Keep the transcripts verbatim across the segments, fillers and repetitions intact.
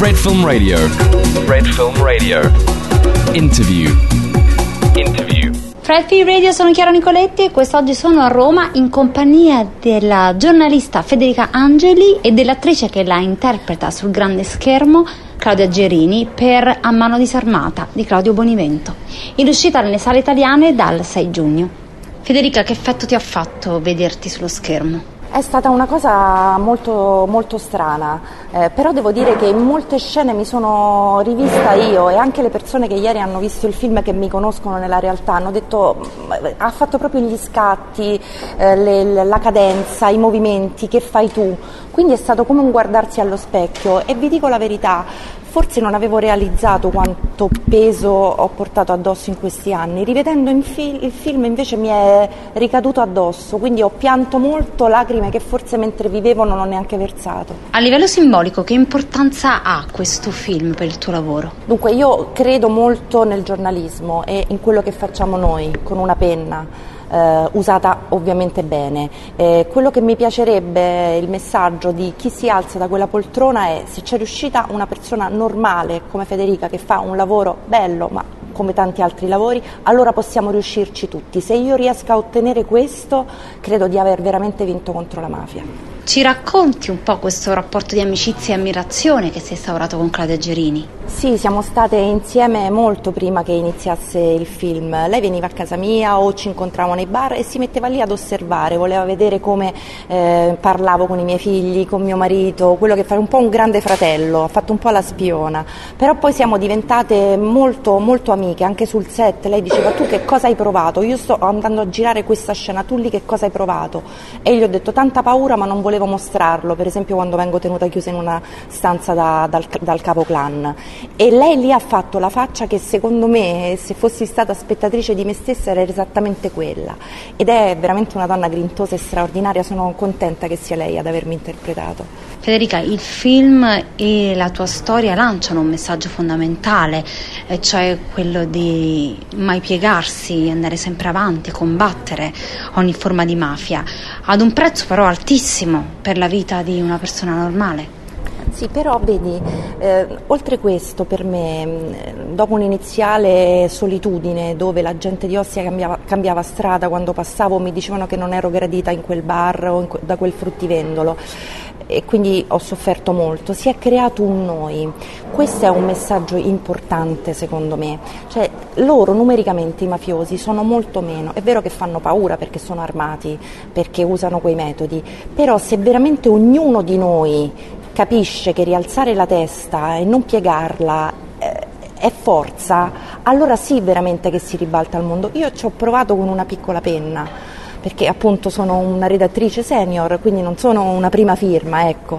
Red Film Radio. Red Film Radio. Interview. Interview. Red Film Radio, sono Chiara Nicoletti e quest'oggi sono a Roma in compagnia della giornalista Federica Angeli e dell'attrice che la interpreta sul grande schermo, Claudia Gerini, per A mano disarmata di Claudio Bonivento, in uscita nelle sale italiane dal sei giugno. Federica, che effetto ti ha fatto vederti sullo schermo? È stata una cosa molto, molto strana, eh, però devo dire che in molte scene mi sono rivista io, e anche le persone che ieri hanno visto il film, che mi conoscono nella realtà, hanno detto ha fatto proprio gli scatti, eh, le, la cadenza, i movimenti che fai tu, quindi è stato come un guardarsi allo specchio. E vi dico la verità, forse non avevo realizzato quanto peso ho portato addosso in questi anni. Rivedendo in fil- il film invece mi è ricaduto addosso, quindi ho pianto molto, lacrime che forse mentre vivevo non ho neanche versato. A livello simbolico, che importanza ha questo film per il tuo lavoro? Dunque, io credo molto nel giornalismo e in quello che facciamo noi con una penna. Uh, usata ovviamente bene. Eh, quello che mi piacerebbe, il messaggio di chi si alza da quella poltrona è: se c'è riuscita una persona normale come Federica, che fa un lavoro bello ma come tanti altri lavori, allora possiamo riuscirci tutti. Se io riesco a ottenere questo, credo di aver veramente vinto contro la mafia. Ci racconti un po' questo rapporto di amicizia e ammirazione che si è instaurato con Claudia Gerini? Sì, siamo state insieme molto prima che iniziasse il film. Lei veniva a casa mia o ci incontravamo nei bar e si metteva lì ad osservare, voleva vedere come eh, parlavo con i miei figli, con mio marito, quello che fa un po' un grande fratello, ha fatto un po' la spiona. Però poi siamo diventate molto, molto amiche, anche sul set. Lei diceva: tu che cosa hai provato? Io sto andando a girare questa scena, tu lì che cosa hai provato? E gli ho detto: tanta paura, ma non volevo mostrarlo, per esempio quando vengo tenuta chiusa in una stanza da, dal, dal capo clan. E lei lì ha fatto la faccia che secondo me, se fossi stata spettatrice di me stessa, era esattamente quella. Ed è veramente una donna grintosa e straordinaria, sono contenta che sia lei ad avermi interpretato. Federica, il film e la tua storia lanciano un messaggio fondamentale, e cioè quello di mai piegarsi, andare sempre avanti, combattere ogni forma di mafia, ad un prezzo però altissimo per la vita di una persona normale. Sì, però vedi, eh, oltre questo, per me, dopo un'iniziale solitudine dove la gente di Ostia cambiava, cambiava strada quando passavo, mi dicevano che non ero gradita in quel bar o in que- da quel fruttivendolo, e quindi ho sofferto molto, si è creato un noi. Questo è un messaggio importante secondo me, cioè loro numericamente, i mafiosi, sono molto meno. È vero che fanno paura perché sono armati, perché usano quei metodi, però se veramente ognuno di noi capisce che rialzare la testa e non piegarla eh, è forza, allora sì veramente che si ribalta il mondo. Io ci ho provato con una piccola penna, perché appunto sono una redattrice senior, quindi non sono una prima firma, ecco.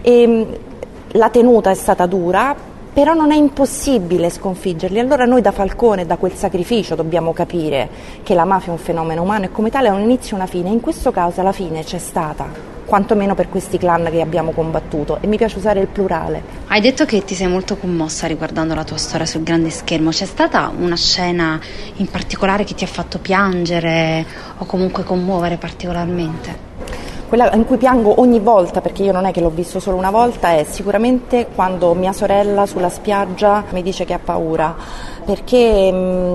E la tenuta è stata dura, però non è impossibile sconfiggerli. Allora noi da Falcone, da quel sacrificio, dobbiamo capire che la mafia è un fenomeno umano e come tale ha un inizio e una fine. In questo caso la fine c'è stata, quantomeno per questi clan che abbiamo combattuto, e mi piace usare il plurale. Hai detto che ti sei molto commossa riguardando la tua storia sul grande schermo. C'è stata una scena in particolare che ti ha fatto piangere o comunque commuovere particolarmente? Quella in cui piango ogni volta, perché io non è che l'ho visto solo una volta, è sicuramente quando mia sorella sulla spiaggia mi dice che ha paura, perché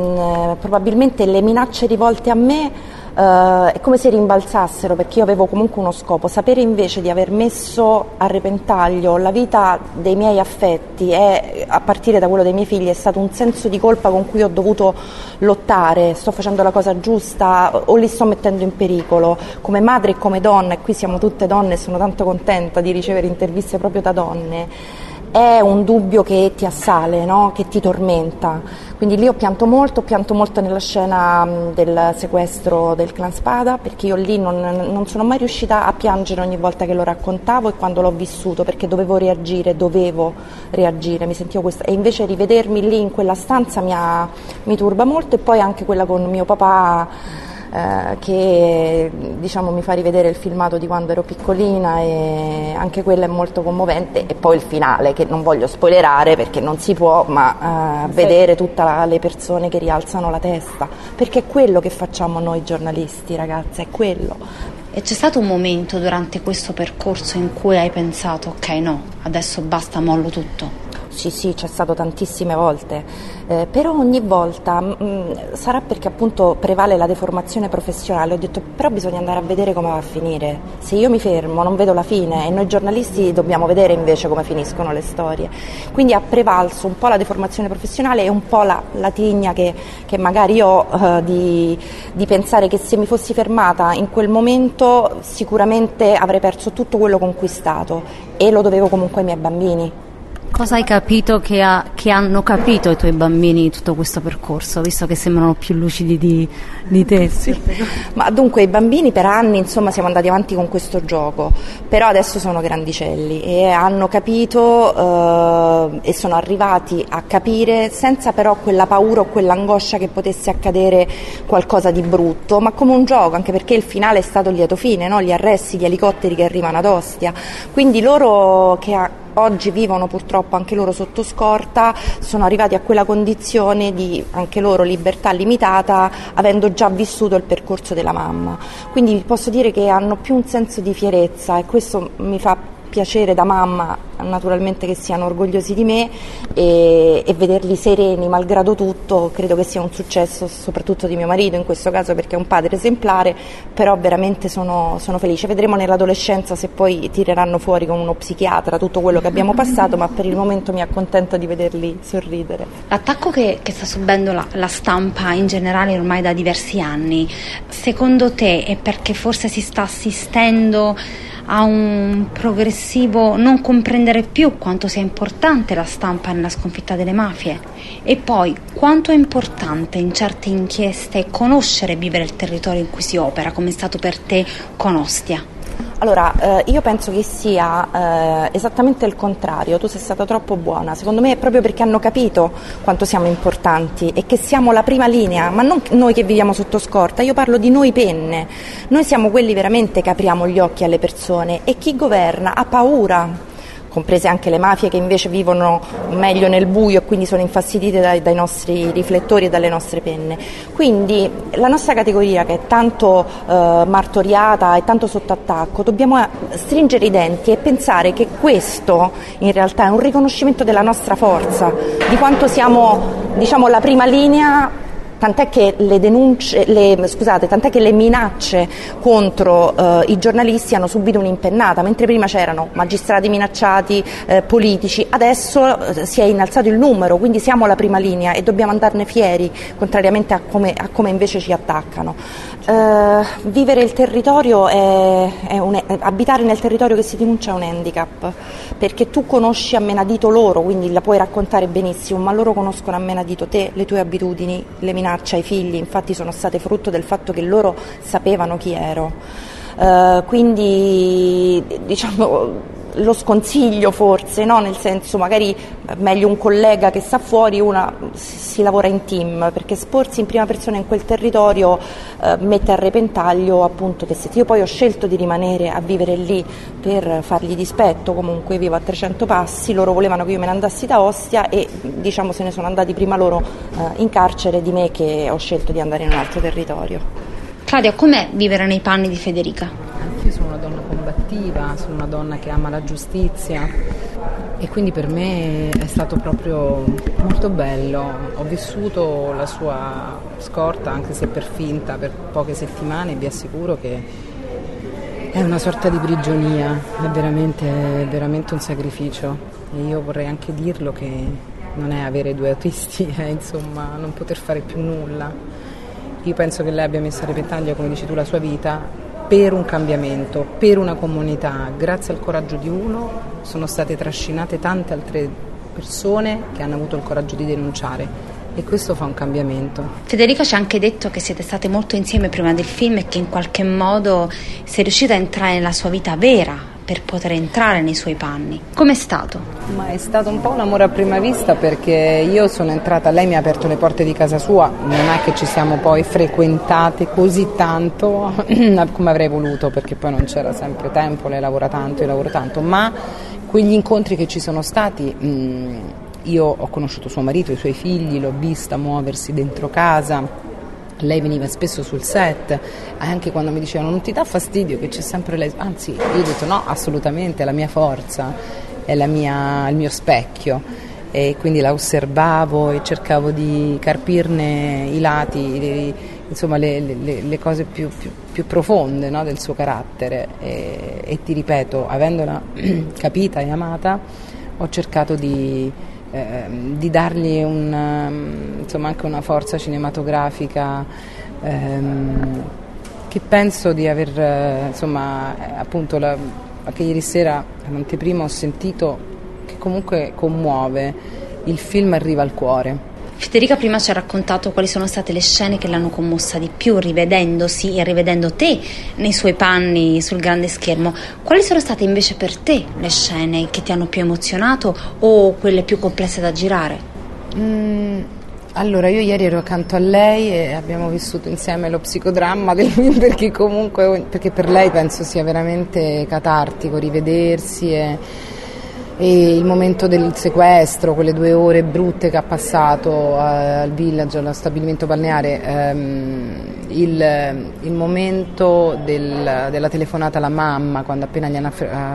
mh, probabilmente le minacce rivolte a me Uh, è come se rimbalzassero, perché io avevo comunque uno scopo. Sapere invece di aver messo a repentaglio la vita dei miei affetti e a partire da quello dei miei figli è stato un senso di colpa con cui ho dovuto lottare. Sto facendo la cosa giusta o li sto mettendo in pericolo? Come madre e come donna, e qui siamo tutte donne e sono tanto contenta di ricevere interviste proprio da donne, è un dubbio che ti assale, no? Che ti tormenta. Quindi lì ho pianto molto, ho pianto molto nella scena del sequestro del clan Spada, perché io lì non, non sono mai riuscita a piangere ogni volta che lo raccontavo e quando l'ho vissuto, perché dovevo reagire, dovevo reagire, mi sentivo questa, e invece rivedermi lì in quella stanza mi, ha, mi turba molto. E poi anche quella con mio papà, Eh, che diciamo mi fa rivedere il filmato di quando ero piccolina, e anche quello è molto commovente. E poi il finale, che non voglio spoilerare perché non si può, ma eh, vedere tutte le persone che rialzano la testa, perché è quello che facciamo noi giornalisti, ragazzi, è quello. E c'è stato un momento durante questo percorso in cui hai pensato: ok, no, adesso basta, mollo tutto? Sì, sì, c'è stato tantissime volte, eh, però ogni volta mh, sarà perché appunto prevale la deformazione professionale. Ho detto però bisogna andare a vedere come va a finire. Se io mi fermo non vedo la fine, e noi giornalisti dobbiamo vedere invece come finiscono le storie. Quindi ha prevalso un po' la deformazione professionale e un po' la, la tigna che, che magari ho eh, di, di pensare che se mi fossi fermata in quel momento sicuramente avrei perso tutto quello conquistato, e lo dovevo comunque ai miei bambini. Cosa hai capito che, ha, che hanno capito i tuoi bambini di tutto questo percorso, visto che sembrano più lucidi di, di te? Sì. Ma dunque i bambini per anni insomma siamo andati avanti con questo gioco, però adesso sono grandicelli e hanno capito eh, e sono arrivati a capire senza però quella paura o quell'angoscia che potesse accadere qualcosa di brutto, ma come un gioco, anche perché il finale è stato il lieto fine, no? Gli arresti, gli elicotteri che arrivano ad Ostia, quindi loro che ha oggi vivono purtroppo anche loro sotto scorta, sono arrivati a quella condizione di anche loro libertà limitata, avendo già vissuto il percorso della mamma. Quindi posso dire che hanno più un senso di fierezza, e questo mi fa piacere da mamma, naturalmente, che siano orgogliosi di me, e, e vederli sereni malgrado tutto. Credo che sia un successo soprattutto di mio marito in questo caso, perché è un padre esemplare, però veramente sono, sono felice. Vedremo nell'adolescenza se poi tireranno fuori con uno psichiatra tutto quello che abbiamo passato, ma per il momento mi accontento di vederli sorridere. L'attacco che, che sta subendo la, la stampa in generale ormai da diversi anni, secondo te è perché forse si sta assistendo a un progressivo non comprendere più quanto sia importante la stampa nella sconfitta delle mafie? E poi quanto è importante in certe inchieste conoscere e vivere il territorio in cui si opera, come è stato per te con Ostia? Allora, eh, io penso che sia eh, esattamente il contrario. Tu sei stata troppo buona. Secondo me è proprio perché hanno capito quanto siamo importanti e che siamo la prima linea, ma non noi che viviamo sotto scorta. Io parlo di noi penne. Noi siamo quelli veramente che apriamo gli occhi alle persone, e chi governa ha paura, comprese anche le mafie che invece vivono meglio nel buio e quindi sono infastidite dai, dai nostri riflettori e dalle nostre penne. Quindi la nostra categoria, che è tanto eh, martoriata e tanto sotto attacco, dobbiamo stringere i denti e pensare che questo in realtà è un riconoscimento della nostra forza, di quanto siamo, diciamo, la prima linea. Tant'è che le denunce, le, scusate, tant'è che le minacce contro eh, i giornalisti hanno subito un'impennata, mentre prima c'erano magistrati minacciati, eh, politici, adesso eh, si è innalzato il numero, quindi siamo la prima linea e dobbiamo andarne fieri, contrariamente a come, a come invece ci attaccano. Eh, vivere il territorio è, è un, abitare nel territorio che si denuncia è un handicap, perché tu conosci a menadito loro, quindi la puoi raccontare benissimo, ma loro conoscono a menadito te, le tue abitudini, le minacce ai figli. Infatti sono state frutto del fatto che loro sapevano chi ero. Uh, quindi diciamo lo sconsiglio forse, no? Nel senso, magari meglio un collega che sta fuori, una si lavora in team, perché esporsi in prima persona in quel territorio uh, mette a repentaglio appunto te stesso. Io poi ho scelto di rimanere a vivere lì per fargli dispetto, comunque vivo a trecento passi, loro volevano che io me ne andassi da Ostia e diciamo se ne sono andati prima loro uh, in carcere di me, che ho scelto di andare in un altro territorio. Claudia, com'è vivere nei panni di Federica? Io sono una donna combattiva, sono una donna che ama la giustizia, e quindi per me è stato proprio molto bello. Ho vissuto la sua scorta, anche se per finta, per poche settimane, e vi assicuro che è una sorta di prigionia, è veramente, è veramente un sacrificio, e io vorrei anche dirlo che non è avere due autisti, è insomma non poter fare più nulla. Io penso che lei abbia messo a repentaglio, come dici tu, la sua vita per un cambiamento, per una comunità. Grazie al coraggio di uno sono state trascinate tante altre persone che hanno avuto il coraggio di denunciare, e questo fa un cambiamento. Federica ci ha anche detto che siete state molto insieme prima del film e che in qualche modo sei riuscita a entrare nella sua vita vera per poter entrare nei suoi panni. Com'è stato? Ma è stato un po' un amore a prima vista, perché io sono entrata, lei mi ha aperto le porte di casa sua, non è che ci siamo poi frequentate così tanto come avrei voluto, perché poi non c'era sempre tempo, lei lavora tanto, io lavoro tanto, ma quegli incontri che ci sono stati, mh, io ho conosciuto suo marito, i suoi figli, l'ho vista muoversi dentro casa. Lei veniva spesso sul set, anche quando mi dicevano non ti dà fastidio che c'è sempre lei, anzi io ho detto no, assolutamente, è la mia forza, è la mia, il mio specchio, e quindi la osservavo e cercavo di capirne i lati, le, insomma le, le, le cose più, più, più profonde, no, del suo carattere e, e ti ripeto, avendola capita e amata, ho cercato di, eh, di dargli un, um, insomma anche una forza cinematografica ehm, che penso di aver, eh, insomma appunto la, anche ieri sera all'anteprima ho sentito che comunque commuove, il film arriva al cuore. Federica prima ci ha raccontato quali sono state le scene che l'hanno commossa di più, rivedendosi e rivedendo te nei suoi panni sul grande schermo. Quali sono state invece per te le scene che ti hanno più emozionato o quelle più complesse da girare? Mm, allora, io ieri ero accanto a lei e abbiamo vissuto insieme lo psicodramma del film, perché comunque perché per lei penso sia veramente catartico rivedersi e E il momento del sequestro, quelle due ore brutte che ha passato al village, allo stabilimento balneare, ehm, il, il momento del, della telefonata alla mamma quando appena gli hanno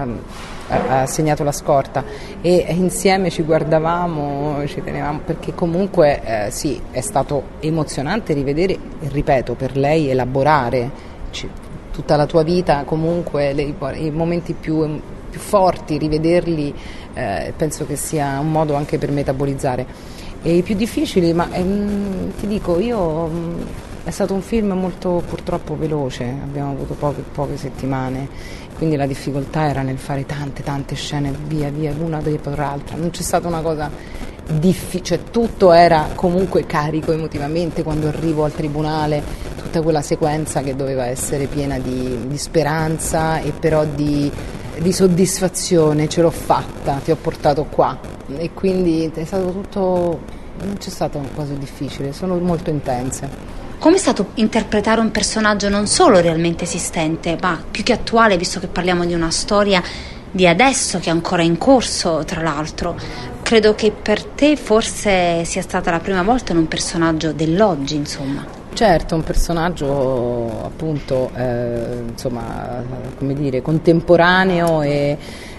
ha, ha segnato la scorta e insieme ci guardavamo, ci tenevamo, perché comunque eh, sì, è stato emozionante rivedere, e ripeto, per lei elaborare c- tutta la tua vita, comunque le, i momenti più più forti, rivederli, eh, penso che sia un modo anche per metabolizzare. E i più difficili, ma ehm, ti dico, io mh, è stato un film molto purtroppo veloce, abbiamo avuto poche, poche settimane, quindi la difficoltà era nel fare tante tante scene via via l'una dopo l'altra, non c'è stata una cosa difficile, cioè tutto era comunque carico emotivamente. Quando arrivo al tribunale, tutta quella sequenza che doveva essere piena di, di speranza e però di di soddisfazione, ce l'ho fatta, ti ho portato qua, e quindi è stato tutto, non c'è stato cose difficili, sono molto intense. Com'è stato interpretare un personaggio non solo realmente esistente, ma più che attuale, visto che parliamo di una storia di adesso che è ancora in corso, tra l'altro? Credo che per te forse sia stata la prima volta in un personaggio dell'oggi, insomma. Certo, un personaggio appunto eh, insomma, come dire, contemporaneo e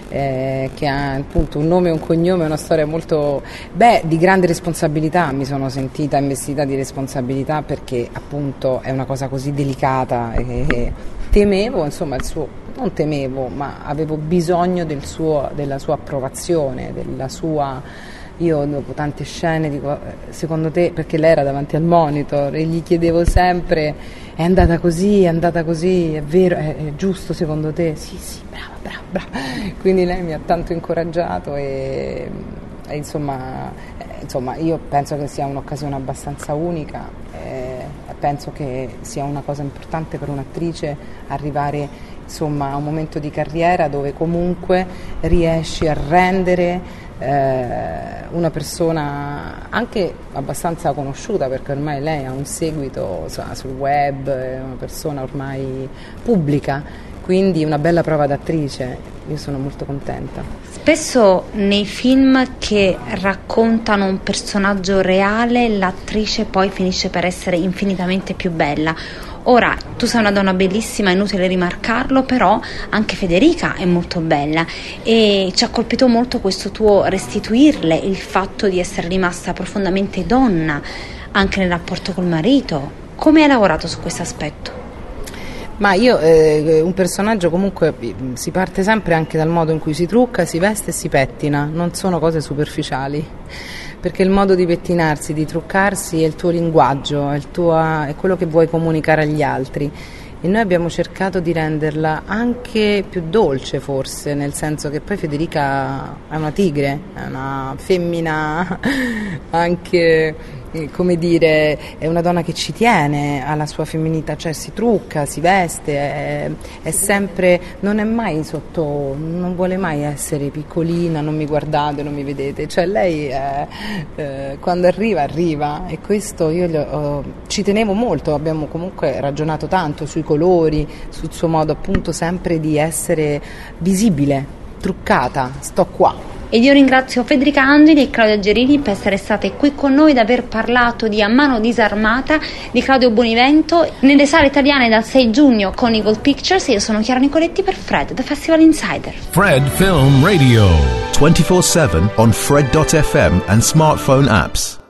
eh, che ha appunto un nome e un cognome, una storia molto, beh, di grande responsabilità. Mi sono sentita investita di responsabilità perché appunto è una cosa così delicata e, e temevo, insomma, il suo, non temevo, ma avevo bisogno del suo, della sua approvazione, della sua. Io dopo tante scene dico, secondo te, perché lei era davanti al monitor e gli chiedevo sempre, è andata così, è andata così, è vero, è, è giusto secondo te? Sì, sì, brava, brava, brava. Quindi lei mi ha tanto incoraggiato e, e insomma, eh, insomma io penso che sia un'occasione abbastanza unica e penso che sia una cosa importante per un'attrice arrivare insomma a un momento di carriera dove comunque riesci a rendere Eh, una persona anche abbastanza conosciuta, perché ormai lei ha un seguito insomma, sul web, è una persona ormai pubblica, quindi una bella prova d'attrice. Io sono molto contenta. Spesso nei film che raccontano un personaggio reale l'attrice poi finisce per essere infinitamente più bella. Ora, tu sei una donna bellissima, è inutile rimarcarlo, però anche Federica è molto bella e ci ha colpito molto questo tuo restituirle il fatto di essere rimasta profondamente donna anche nel rapporto col marito. Come hai lavorato su questo aspetto? Ma io, eh, un personaggio comunque si parte sempre anche dal modo in cui si trucca, si veste e si pettina, non sono cose superficiali. Perché il modo di pettinarsi, di truccarsi è il tuo linguaggio, è, il tuo, è quello che vuoi comunicare agli altri. E noi abbiamo cercato di renderla anche più dolce forse, nel senso che poi Federica è una tigre, è una femmina anche, come dire, è una donna che ci tiene alla sua femminilità, cioè si trucca, si veste, è, è sempre, non è mai sotto, non vuole mai essere piccolina, non mi guardate, non mi vedete, cioè lei è, eh, quando arriva arriva, e questo io le, oh, ci tenevo molto, abbiamo comunque ragionato tanto sui colori, sul suo modo appunto sempre di essere visibile, truccata, sto qua. Ed io ringrazio Federica Angeli e Claudia Gerini per essere state qui con noi, ed aver parlato di A mano disarmata di Claudio Bonivento nelle sale italiane dal sei giugno con Eagle Pictures. Io sono Chiara Nicoletti per Fred, The Festival Insider. Fred Film Radio. twenty-four seven on Fred dot f m and smartphone apps.